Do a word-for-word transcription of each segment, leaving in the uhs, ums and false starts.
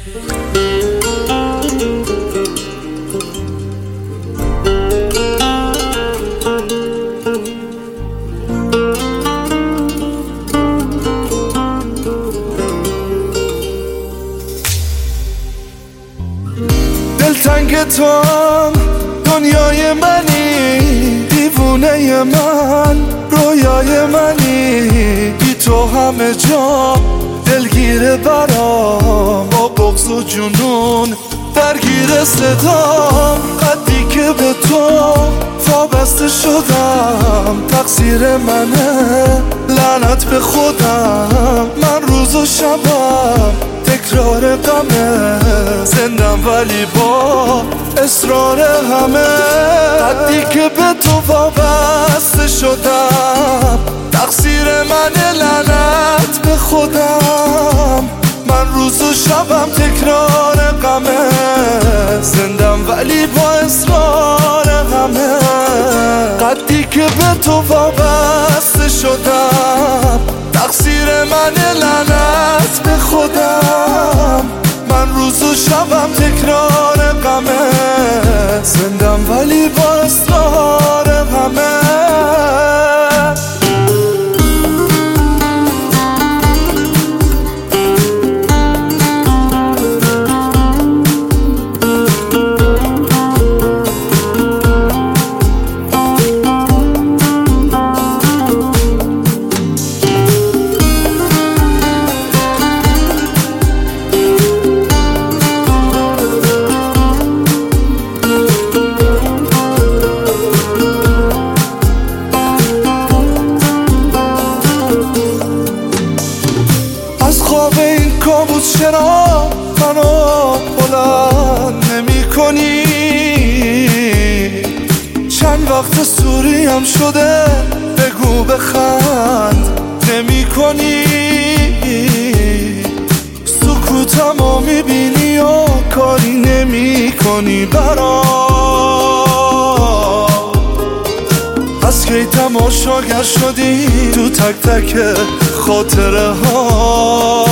دلتنگ توام، دنیای منی، دیوونه من، رویای منی، بی تو همه جا دلگیره برام، با بغض و جنون درگیر صدام. قدی که به تو وابسته شدم، تقصیر منه، لعنت به خودم. من روز و شبم تکرار غمه، زندم ولی با اصرار همه. قدی که به تو وابسته شدم، تقصیر منه، لعنت به خودم. من روز و شبم تکرار غمه، زندم ولی با اصرار همه. قدی که به تو وابسته شدم، تقصیر منه، لعنت به خودم. من روز و شبم تکرار غمه، زندم ولی با اصرار همه. خواب این کابوس چرا منو بلند نمی کنی؟ چند وقت سوریم شده، بگو بخند نمی کنی؟ سکوتمو میبینی و کاری نمی کنی برام. از کی تماشاگر شدی تو تک تک خاطره ها.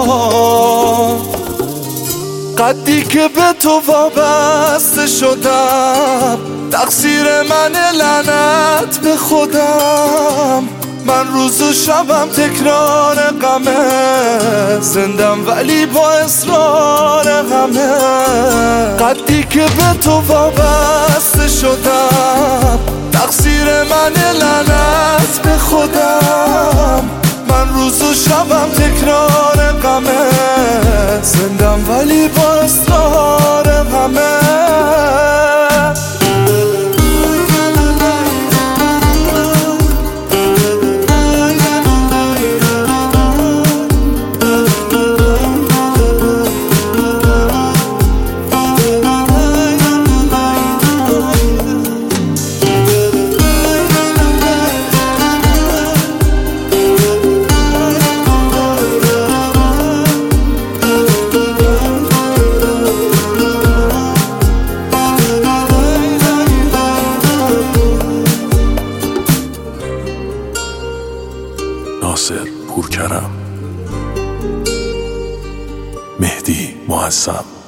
قدی که به تو وابسته شدم، تقصیر منه، لعنت به خودم. من روز و شبم تکرار غمه، زندم ولی با اصرار همه. قدی که به تو وابسته شدم، تقصیر منه، لعنت به خودم. من روز و شبم تکرار غمه، زندم ولی با اصرار همه. ناصر پورکرم، مهدی معظم.